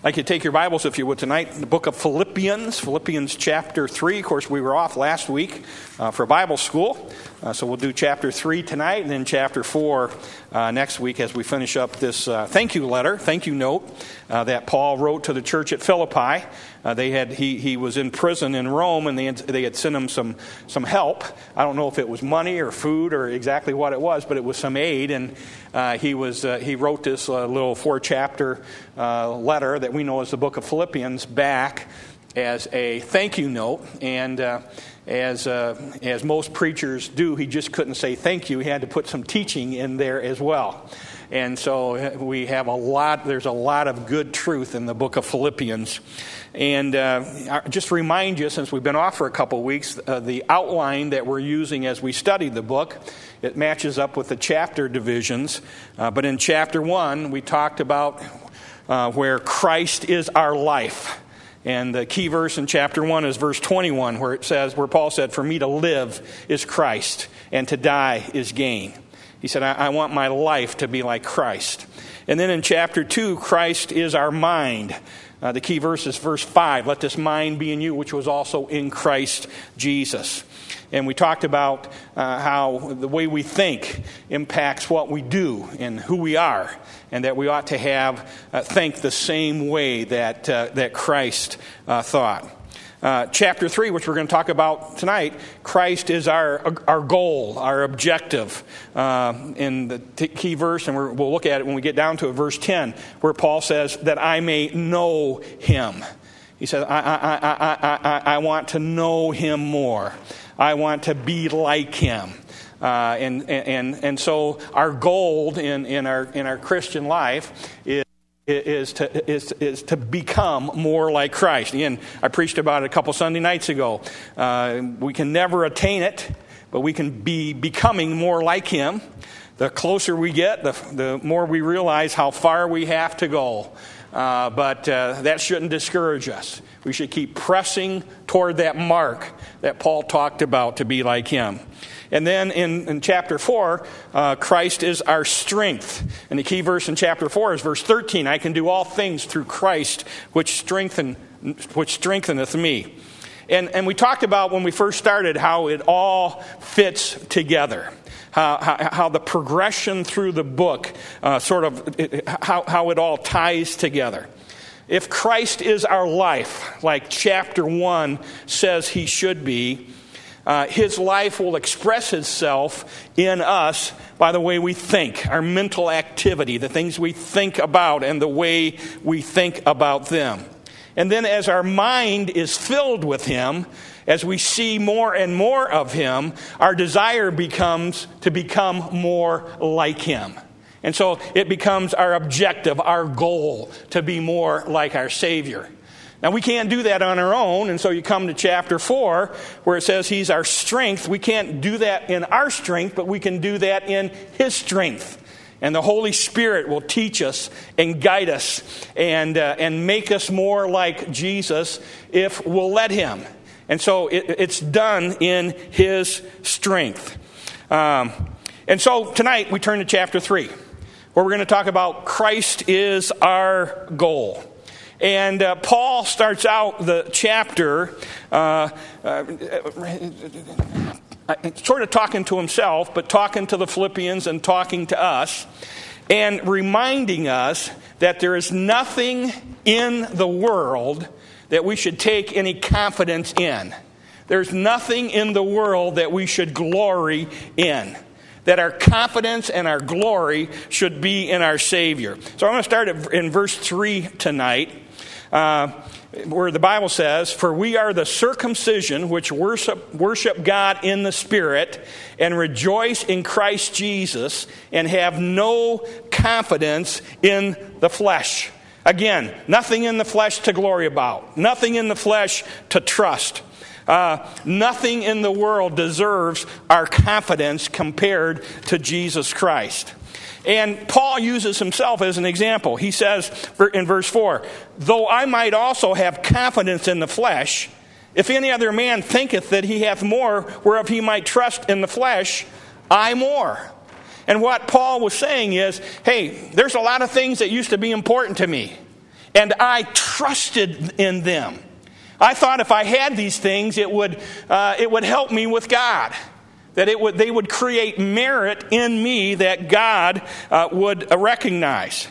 I'd like you to take your Bibles, if you would, tonight, the book of Philippians chapter 3. Of course, we were off last week for Bible school, so we'll do chapter 3 tonight and then chapter 4 next week as we finish up this thank you note that Paul wrote to the church at Philippi. He was in prison in Rome, and they had sent him some help. I don't know if it was money or food or exactly what it was, but it was some aid, and he wrote this little 4-chapter letter that we know as the book of Philippians back as a thank you note, and as most preachers do, he just couldn't say thank you. He had to put some teaching in there as well. And so we have there's a lot of good truth in the book of Philippians. And just to remind you, since we've been off for a couple of weeks, the outline that we're using as we study the book, it matches up with the chapter divisions. But in chapter 1, we talked about where Christ is our life. And the key verse in chapter 1 is verse 21, where Paul said, "For me to live is Christ, and to die is gain." He said, I want my life to be like Christ. And then in chapter 2, Christ is our mind. The key verse is verse 5, "Let this mind be in you, which was also in Christ Jesus." And we talked about how the way we think impacts what we do and who we are, and that we ought to think the same way that Christ thought. Chapter 3, which we're going to talk about tonight, Christ is our goal, our objective. In the key verse, and we'll look at it when we get down to it, verse 10, where Paul says, "That I may know him." He says, I want to know him more. I want to be like him. And so our goal in our Christian life is to become more like Christ. Again, I preached about it a couple Sunday nights ago. We can never attain it, but we can be becoming more like him. The closer we get, the more we realize how far we have to go. But that shouldn't discourage us. We should keep pressing toward that mark that Paul talked about to be like him. And then in chapter 4, Christ is our strength. And the key verse in chapter 4 is verse 13. "I can do all things through Christ, which strengtheneth me." And we talked about when we first started how it all fits together. How the progression through the book, how it all ties together. If Christ is our life, like chapter 1 says he should be, his life will express itself in us by the way we think, our mental activity, the things we think about and the way we think about them. And then as our mind is filled with him, as we see more and more of him, our desire becomes to become more like him. And so it becomes our objective, our goal, to be more like our Savior. Now, we can't do that on our own, and so you come to chapter 4, where it says he's our strength. We can't do that in our strength, but we can do that in his strength. And the Holy Spirit will teach us and guide us and make us more like Jesus if we'll let him. And so it's done in his strength. And so tonight we turn to chapter 3, where we're going to talk about Christ is our goal. And Paul starts out the chapter sort of talking to himself, but talking to the Philippians and talking to us, and reminding us that there is nothing in the world that we should take any confidence in. There's nothing in the world that we should glory in. That our confidence and our glory should be in our Savior. So I'm going to start in verse 3 tonight, where the Bible says, "For we are the circumcision which worship God in the Spirit and rejoice in Christ Jesus and have no confidence in the flesh." Again, nothing in the flesh to glory about. Nothing in the flesh to trust. Nothing in the world deserves our confidence compared to Jesus Christ. And Paul uses himself as an example. He says in verse 4, "Though I might also have confidence in the flesh, if any other man thinketh that he hath more whereof he might trust in the flesh, I more." And what Paul was saying is, hey, there's a lot of things that used to be important to me. and I trusted in them. I thought if I had these things, it would help me with God. That they would create merit in me that God would recognize.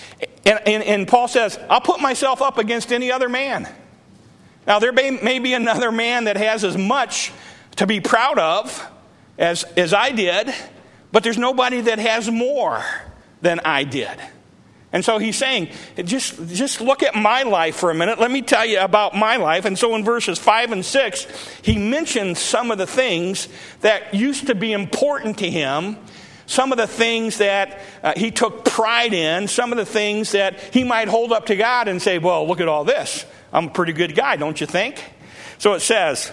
And Paul says, I'll put myself up against any other man. Now, there may be another man that has as much to be proud of as I did, but there's nobody that has more than I did. And so he's saying, just look at my life for a minute. Let me tell you about my life. And so in verses 5 and 6, he mentions some of the things that used to be important to him, some of the things that he took pride in, some of the things that he might hold up to God and say, well, look at all this. I'm a pretty good guy, don't you think? So it says,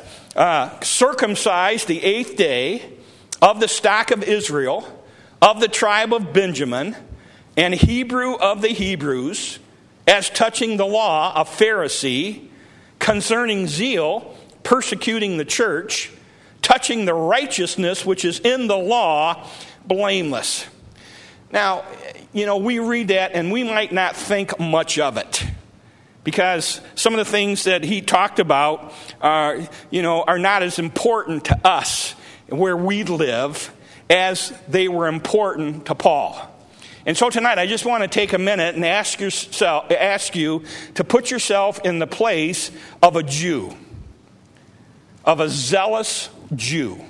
circumcised the 8th day of the stock of Israel, of the tribe of Benjamin, and Hebrew of the Hebrews, as touching the law, a Pharisee, concerning zeal, persecuting the church, touching the righteousness which is in the law, blameless. Now, we read that and we might not think much of it, because some of the things that he talked about are not as important to us where we live as they were important to Paul. And so tonight, I just want to take a minute and ask you to put yourself in the place of a Jew, of a zealous Jew.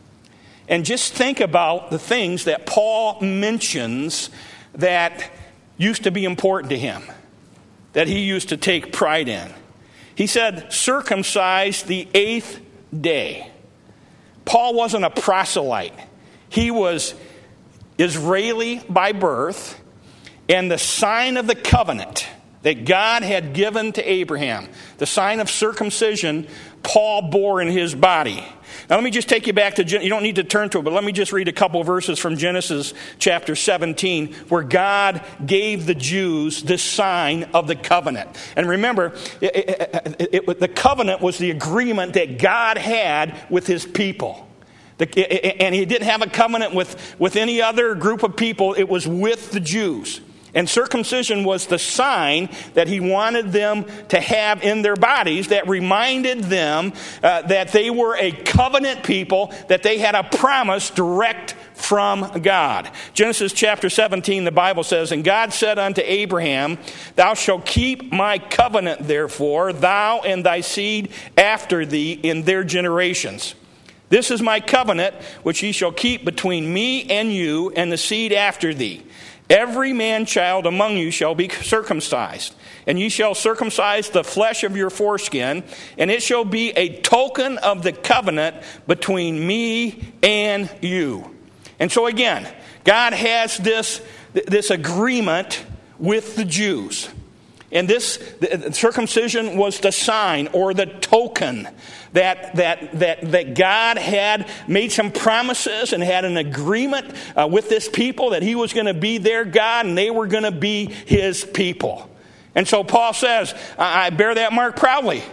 And just think about the things that Paul mentions that used to be important to him, that he used to take pride in. He said, circumcised the 8th day. Paul wasn't a proselyte. He was Israeli by birth, and the sign of the covenant that God had given to Abraham, the sign of circumcision, Paul bore in his body. Now let me just take you back to, you don't need to turn to it, but let me just read a couple of verses from Genesis chapter 17, where God gave the Jews this sign of the covenant. And remember, the covenant was the agreement that God had with his people. And he didn't have a covenant with any other group of people. It was with the Jews. And circumcision was the sign that he wanted them to have in their bodies that reminded them that they were a covenant people, that they had a promise direct from God. Genesis chapter 17, the Bible says, and God said unto Abraham, thou shalt keep my covenant, therefore, thou and thy seed after thee in their generations. This is my covenant, which ye shall keep between me and you and the seed after thee. Every man-child among you shall be circumcised, and ye shall circumcise the flesh of your foreskin, and it shall be a token of the covenant between me and you. And so again, God has this agreement with the Jews. And this circumcision was the sign or the token that God had made some promises and had an agreement with this people that he was going to be their God and they were going to be his people. And so Paul says, I bear that mark proudly.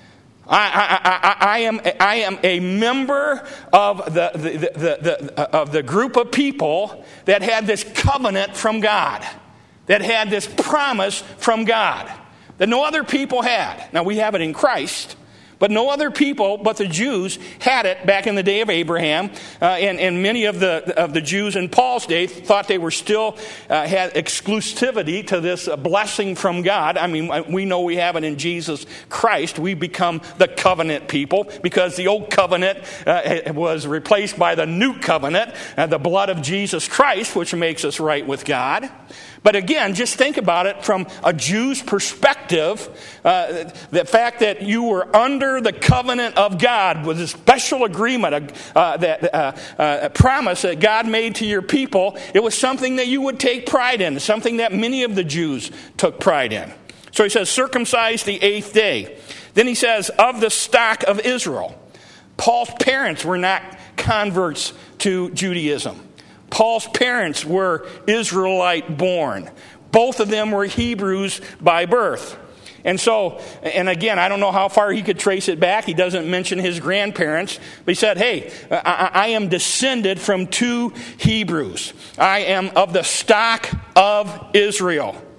I am a member of the group of people that had this covenant from God, that had this promise from God that no other people had. Now we have it in Christ, but no other people but the Jews had it back in the day of Abraham. And many of the Jews in Paul's day thought they were still had exclusivity to this blessing from God. I mean, we know we have it in Jesus Christ. We become the covenant people because the old covenant was replaced by the new covenant, the blood of Jesus Christ, which makes us right with God. But again, just think about it from a Jew's perspective. The fact that you were under the covenant of God with a special agreement, a promise that God made to your people, it was something that you would take pride in, something that many of the Jews took pride in. So he says, circumcised the 8th day. Then he says, of the stock of Israel. Paul's parents were not converts to Judaism. Paul's parents were Israelite born. Both of them were Hebrews by birth. And so, and again, I don't know how far he could trace it back. He doesn't mention his grandparents. But he said, hey, I am descended from 2 Hebrews. I am of the stock of Israel.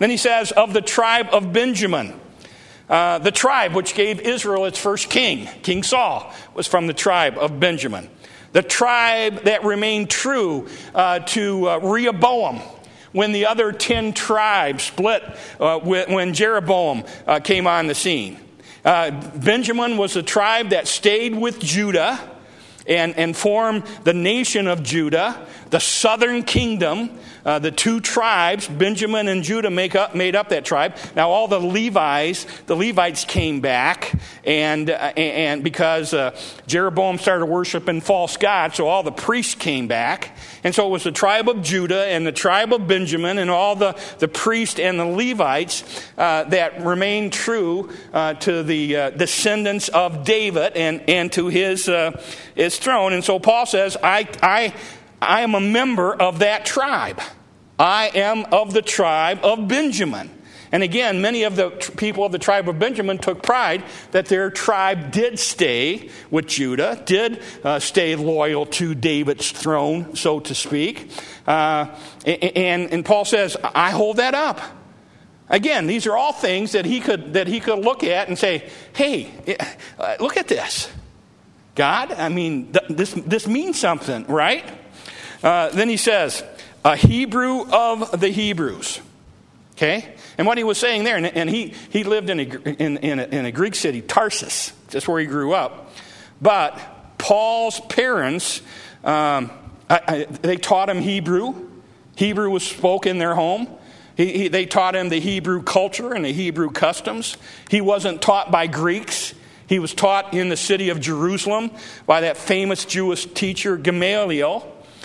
Then he says, of the tribe of Benjamin. The tribe which gave Israel its first king, King Saul, was from the tribe of Benjamin. The tribe that remained true to Rehoboam when the other 10 tribes split when Jeroboam came on the scene. Benjamin was the tribe that stayed with Judah and formed the nation of Judah, the southern kingdom. The 2 tribes, Benjamin and Judah, made up that tribe. Now all the Levites came back, and because Jeroboam started worshiping false gods, so all the priests came back. And so it was the tribe of Judah and the tribe of Benjamin and all the priests and the Levites that remained true to the descendants of David and to his throne. And so Paul says, I am a member of that tribe. I am of the tribe of Benjamin. And again, many of the people of the tribe of Benjamin took pride that their tribe did stay with Judah, did stay loyal to David's throne, so to speak. And Paul says, I hold that up. Again, these are all things that he could look at and say, hey, look at this. God, I mean, this means something, right? Then he says, a Hebrew of the Hebrews. Okay? And what he was saying there, and he lived in a Greek city, Tarsus. That's where he grew up. But Paul's parents, they taught him Hebrew. Hebrew was spoken in their home. They taught him the Hebrew culture and the Hebrew customs. He wasn't taught by Greeks. He was taught in the city of Jerusalem by that famous Jewish teacher, Gamaliel.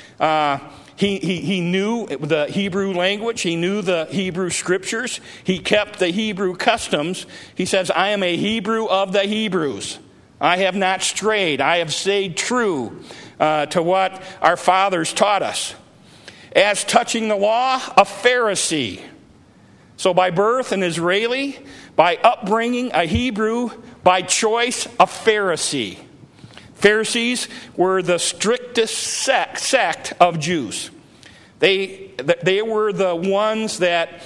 He knew the Hebrew language. He knew the Hebrew scriptures. He kept the Hebrew customs. He says, I am a Hebrew of the Hebrews. I have not strayed. I have stayed true to what our fathers taught us. As touching the law, a Pharisee. So by birth an Israeli, by upbringing a Hebrew, by choice a Pharisee. Pharisees were the strictest sect of Jews. They were the ones that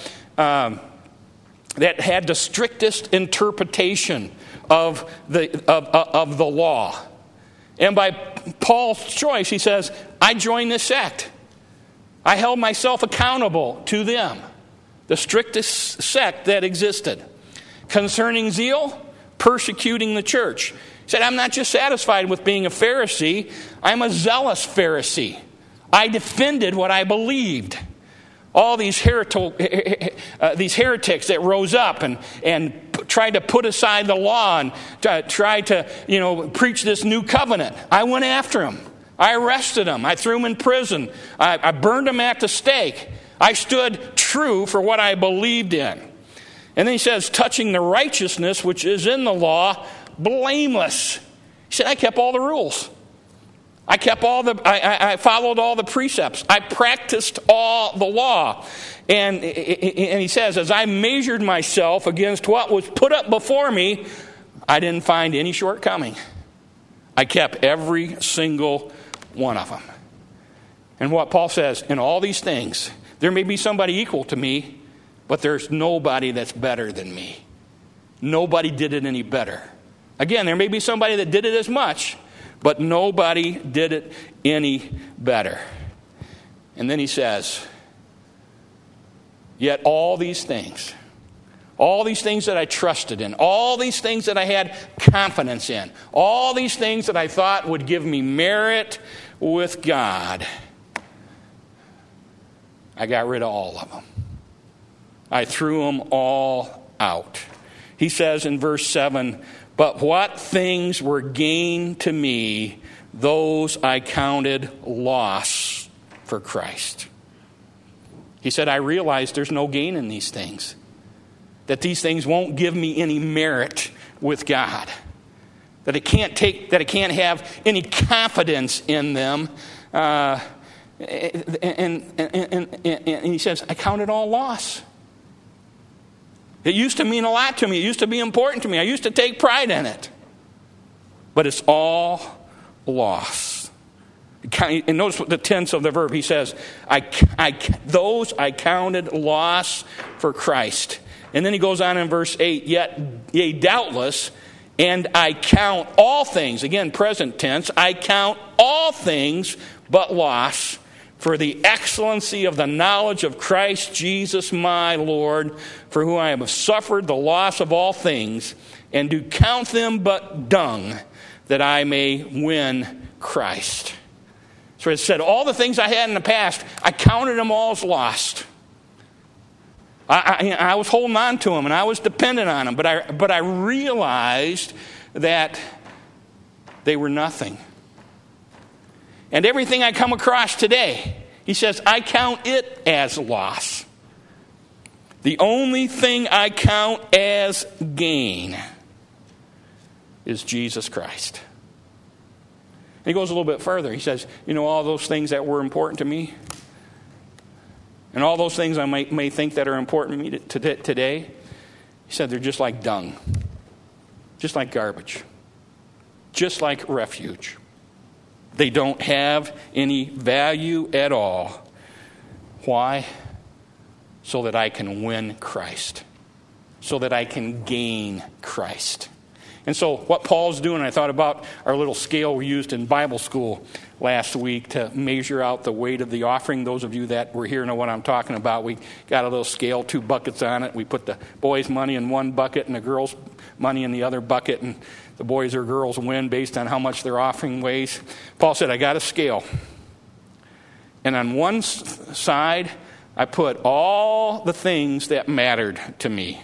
had the strictest interpretation of the law. And by Paul's choice, he says, I joined this sect. I held myself accountable to them, the strictest sect that existed. Concerning zeal, persecuting the church. He said, I'm not just satisfied with being a Pharisee, I'm a zealous Pharisee. I defended what I believed. All these heretics that rose up and tried to put aside the law and tried to preach this new covenant. I went after them. I arrested them. I threw them in prison. I burned them at the stake. I stood true for what I believed in. And then he says, touching the righteousness which is in the law, blameless. He said, I kept all the rules. I followed all the precepts. I practiced all the law. And he says, as I measured myself against what was put up before me, I didn't find any shortcoming. I kept every single one of them. And what Paul says, in all these things, there may be somebody equal to me, but there's nobody that's better than me. Nobody did it any better. Again, there may be somebody that did it as much, but nobody did it any better. And then he says, yet all these things that I trusted in, all these things that I had confidence in, all these things that I thought would give me merit with God, I got rid of all of them. I threw them all out. He says in verse 7, but what things were gain to me, those I counted loss for Christ. He said, I realize there's no gain in these things. That these things won't give me any merit with God. That I can't have any confidence in them. And he says, I count it all loss. It used to mean a lot to me. It used to be important to me. I used to take pride in it. But it's all loss. And notice what the tense of the verb. He says, those I counted loss for Christ. And then he goes on in verse 8, yea, doubtless, and I count all things, again, present tense, I count all things but loss for the excellency of the knowledge of Christ Jesus my Lord, for whom I have suffered the loss of all things, and do count them but dung, that I may win Christ. So it said, all the things I had in the past, I counted them all as lost. I was holding on to them, and I was dependent on them, but I realized that they were nothing. And everything I come across today, he says, I count it as loss. The only thing I count as gain is Jesus Christ. And he goes a little bit further. He says, all those things that were important to me, and all those things I may think that are important to me today, he said they're just like dung, just like garbage, just like refuge. They don't have any value at all. Why? So that I can win Christ, so that I can gain Christ. And so what Paul's doing, I thought about our little scale we used in Bible school last week to measure out the weight of the offering. Those of you that were here know what I'm talking about. We got a little scale, 2 buckets on it. We put the boys' money in one bucket and the girls' money in the other bucket, and the boys or girls win based on how much their offering weighs. Paul said, I got a scale. And on one side, I put all the things that mattered to me.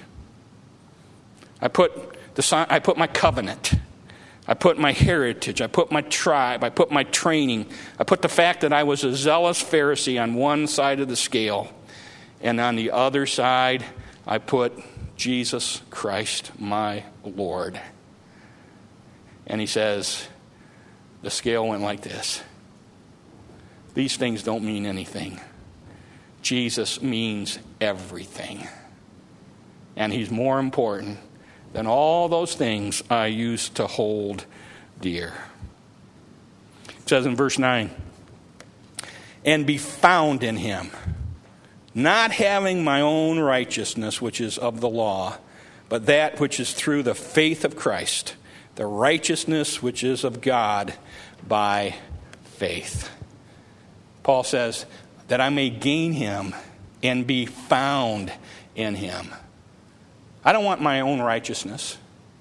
I put my covenant. I put my heritage. I put my tribe. I put my training. I put the fact that I was a zealous Pharisee on one side of the scale. And on the other side, I put Jesus Christ, my Lord. And he says, the scale went like this. These things don't mean anything. Jesus means everything. And he's more important than all those things I used to hold dear. It says in verse 9, and be found in him, not having my own righteousness, which is of the law, but that which is through the faith of Christ, the righteousness which is of God by faith. Paul says that I may gain him and be found in him. I don't want my own righteousness.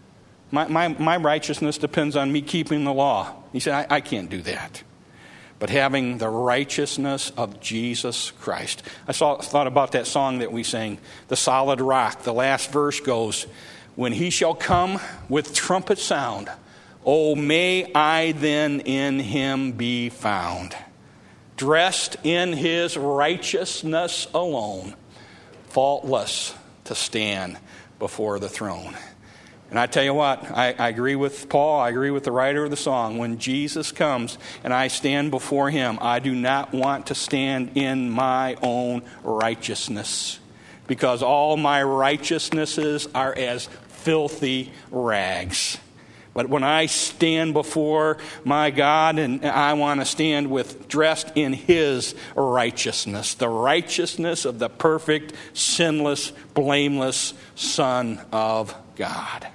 My righteousness depends on me keeping the law. He said, I can't do that. But having the righteousness of Jesus Christ. I thought about that song that we sang, The Solid Rock. The last verse goes, when he shall come with trumpet sound, oh, may I then in him be found, dressed in his righteousness alone, faultless to stand before the throne. And I tell you what, I agree with Paul, I agree with the writer of the song. When Jesus comes and I stand before him, I do not want to stand in my own righteousness, because all my righteousnesses are as filthy rags. But when I stand before my God, and I want to stand dressed in his righteousness, the righteousness of the perfect, sinless, blameless Son of God.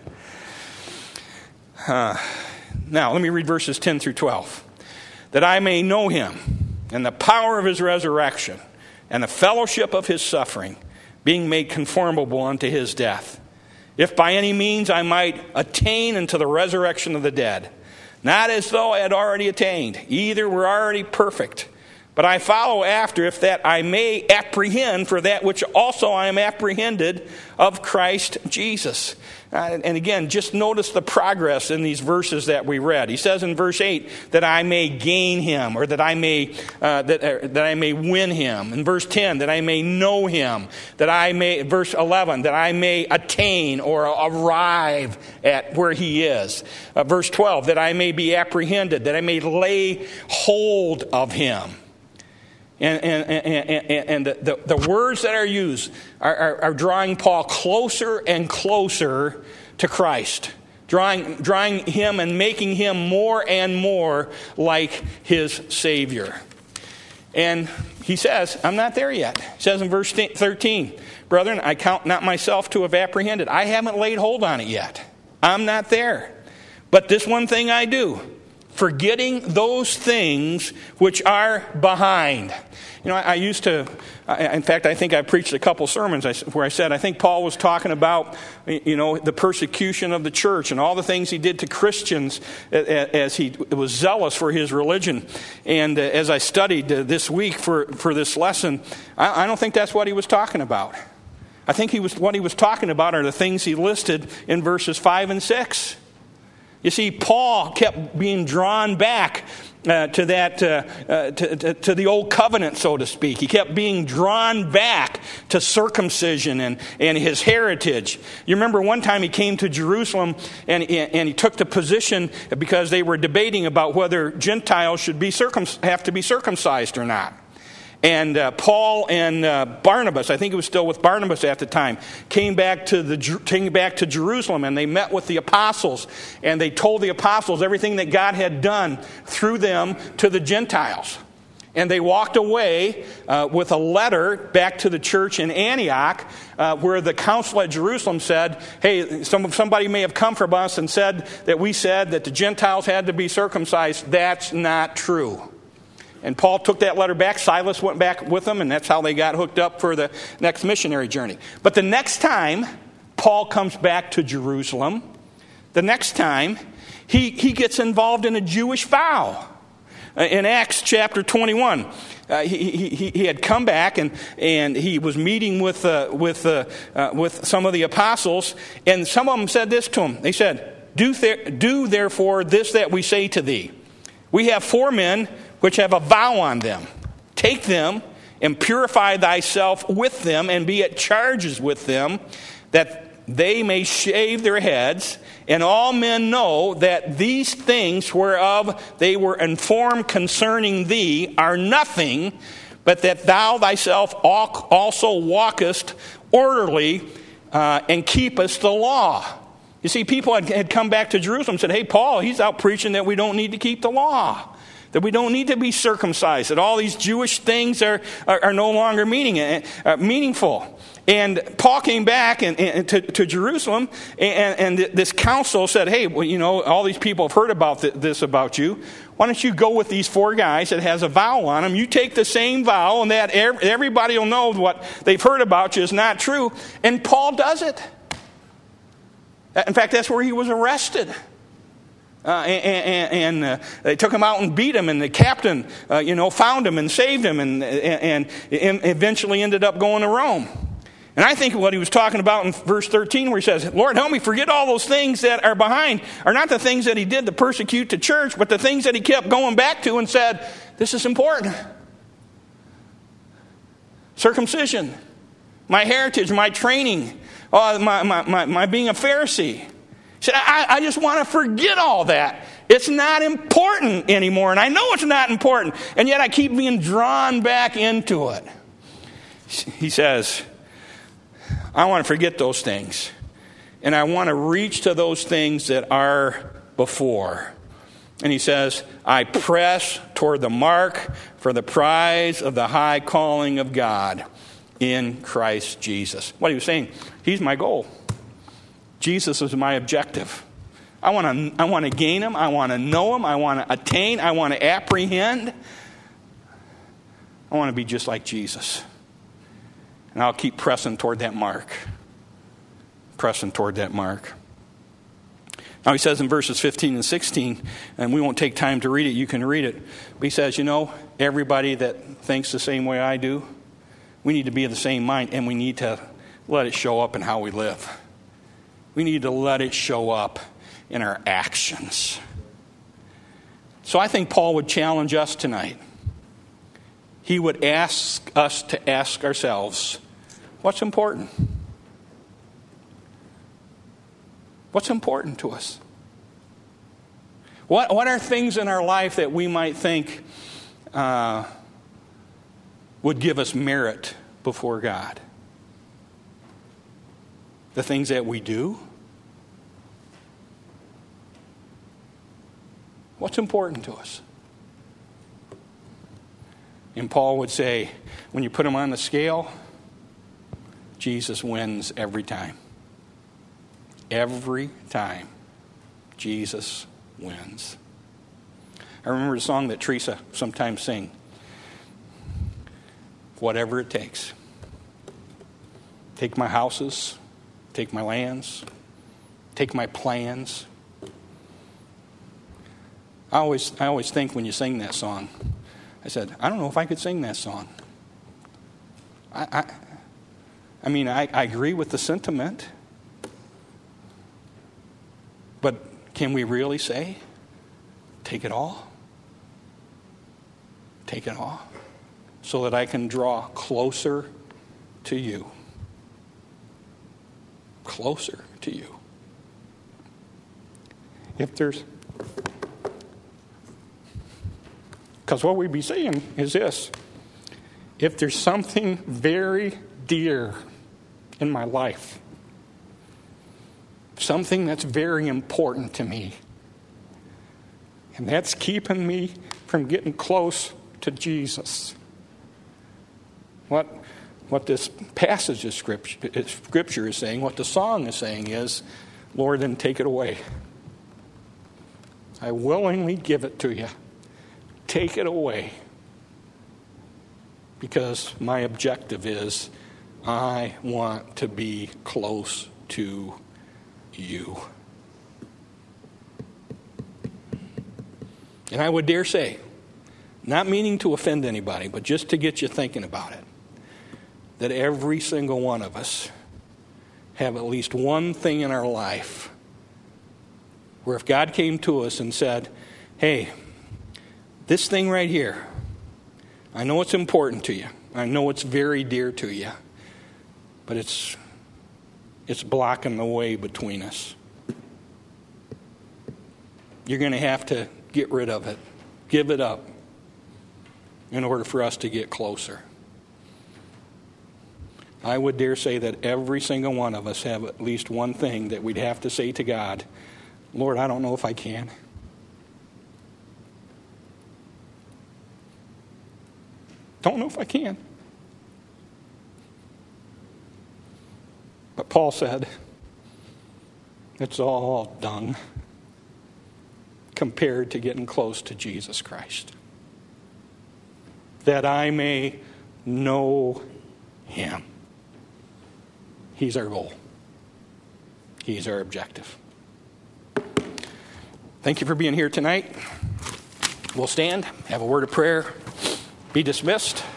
Now, let me read verses 10 through 12. That I may know him and the power of his resurrection and the fellowship of his suffering, being made conformable unto his death, if by any means I might attain unto the resurrection of the dead. Not as though I had already attained, either were already perfect, but I follow after, if that I may apprehend for that which also I am apprehended of Christ Jesus. And again, just notice the progress in these verses that we read. He says in verse 8 that I may gain him, or that I may that I may win him. In verse 10, that I may know him. That I may, verse 11, that I may attain or arrive at where he is. Verse 12, that I may be apprehended, that I may lay hold of him. And the words that are used are drawing Paul closer and closer to Christ. drawing him and making him more and more like his Savior. And he says, I'm not there yet. He says in verse 13, brethren, I count not myself to have apprehended. I haven't laid hold on it yet. I'm not there. But this one thing I do, forgetting those things which are behind. You know, I used to, in fact, I think I preached a couple sermons where I said, I think Paul was talking about, you know, the persecution of the church and all the things he did to Christians as he was zealous for his religion. And as I studied this week for this lesson, I don't think that's what he was talking about. I think what he was talking about are the things he listed in verses 5 and 6. You see, Paul kept being drawn back to the old covenant, so to speak. He kept being drawn back to circumcision and his heritage. You remember one time he came to Jerusalem and he took the position because they were debating about whether Gentiles should have to be circumcised or not. And Paul and Barnabas, I think it was still with Barnabas at the time, came back to Jerusalem, and they met with the apostles, and they told the apostles everything that God had done through them to the Gentiles. And they walked away with a letter back to the church in Antioch, where the council at Jerusalem said, hey, somebody may have come from us and said that we said that the Gentiles had to be circumcised. That's not true. And Paul took that letter back. Silas went back with them, and that's how they got hooked up for the next missionary journey. But the next time Paul comes back to Jerusalem, the next time he gets involved in a Jewish vow. In Acts chapter 21, he had come back and he was meeting with some of the apostles, and some of them said this to him. They said, "Do therefore this that we say to thee. We have 4 men which have a vow on them. Take them and purify thyself with them, and be at charges with them, that they may shave their heads, and all men know that these things whereof they were informed concerning thee are nothing, but that thou thyself also walkest orderly and keepest the law." You see, people had come back to Jerusalem and said, hey, Paul, he's out preaching that we don't need to keep the law, that we don't need to be circumcised, that all these Jewish things are no longer meaningful. And Paul came back to Jerusalem, and this council said, hey, well, you know, all these people have heard about this about you. Why don't you go with these 4 guys that has a vow on them? You take the same vow, and that everybody will know what they've heard about you is not true. And Paul does it. In fact, that's where he was arrested. And they took him out and beat him, and the captain, found him and saved him, and eventually ended up going to Rome. And I think what he was talking about in verse 13, where he says, Lord, help me forget all those things that are behind, are not the things that he did to persecute the church, but the things that he kept going back to and said, this is important. Circumcision, my heritage, my training, my being a Pharisee. He said, I just want to forget all that. It's not important anymore, and I know it's not important, and yet I keep being drawn back into it. He says, I want to forget those things, and I want to reach to those things that are before. And he says, I press toward the mark for the prize of the high calling of God in Christ Jesus. What he was saying, he's my goal. Jesus is my objective. I want to gain him. I want to know him. I want to attain. I want to apprehend. I want to be just like Jesus. And I'll keep pressing toward that mark. Pressing toward that mark. Now he says in verses 15 and 16, and we won't take time to read it, you can read it. But he says, everybody that thinks the same way I do, we need to be of the same mind, and we need to let it show up in how we live. We need to let it show up in our actions. So I think Paul would challenge us tonight. He would ask us to ask ourselves, what's important? What's important to us? What are things in our life that we might think would give us merit before God? The things that we do? What's important to us? And Paul would say, when you put them on the scale, Jesus wins every time. Every time, Jesus wins. I remember a song that Teresa sometimes sing. Whatever it takes. Take my houses, take my lands, take my plans. I always think when you sing that song, I said, I don't know if I could sing that song. I mean, I agree with the sentiment. But can we really say, take it all? Take it all? So that I can draw closer to you. Closer to you. Because what we'd be saying is this. If there's something very dear in my life, something that's very important to me, and that's keeping me from getting close to Jesus, what this passage of Scripture is saying, what the song is saying is, Lord, then take it away. I willingly give it to you. Take it away. Because my objective is, I want to be close to you. And I would dare say, not meaning to offend anybody, but just to get you thinking about it, that every single one of us have at least one thing in our life where if God came to us and said, hey, this thing right here, I know it's important to you. I know it's very dear to you. But it's blocking the way between us. You're going to have to get rid of it. Give it up in order for us to get closer. I would dare say that every single one of us have at least one thing that we'd have to say to God, Lord, I don't know if I can. Don't know if I can. But Paul said, it's all dung compared to getting close to Jesus Christ. That I may know him. He's our goal. He's our objective. Thank you for being here tonight. We'll stand, have a word of prayer, be dismissed.